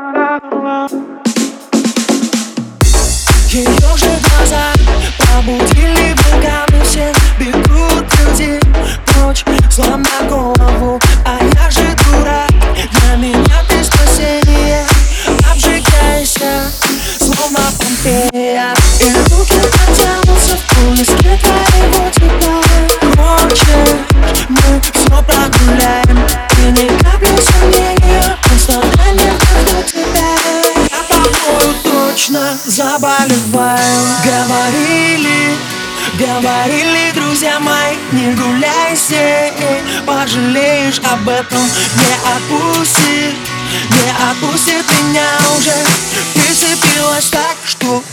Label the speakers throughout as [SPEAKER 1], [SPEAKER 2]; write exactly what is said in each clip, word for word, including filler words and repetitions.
[SPEAKER 1] Ее же глаза пробудили вулканы, все бегут люди прочь, сломя голову. А я же дурак, для меня ты спасение. Обжигайся, словно Помпея, и руки потянутся в поиске твоего тепла. Хочешь, мы все прогуляем, и ни капли сомнения, просто дай мне вдохнуть тебя. Я тобою точно заболеваю. Говорили, говорили друзья мои, не гуляй с ней, пожалеешь об этом. Не отпустит, не отпустит меня уже. Прицепилась так, что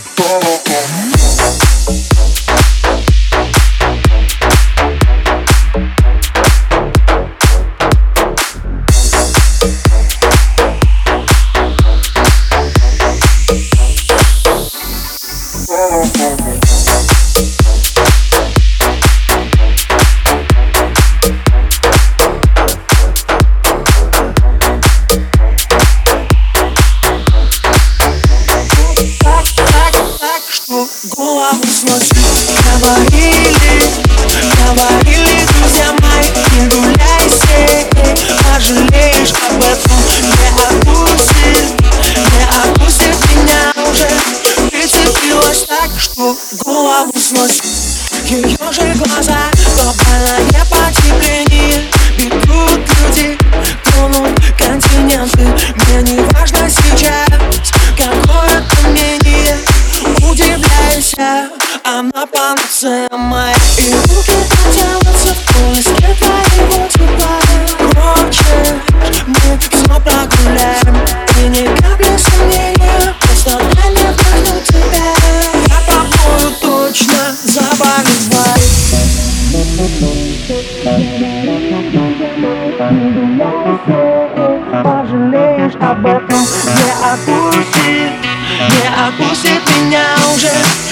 [SPEAKER 1] голову сносит. Говорили, говорили друзья мои, не гуляй с ней, пожалеешь об этом. Не отпустит, не отпустит меня уже. Прицепилась так, что голову сносит. Ее же глаза, глобальное потепление, бегут люди, тонут континенты. Мне не важно сейчас, какое-то мнение. Удивляюсь я, она панацея моя. И руки потянутся в поиске твоего тепла. Хочешь, мы все прогуляем, и ни капли сомнения, просто дай мне вдохнуть тебя. Я тобою точно заболеваю. Пожалеешь об этом. Не отпустит, не отпустит меня уже.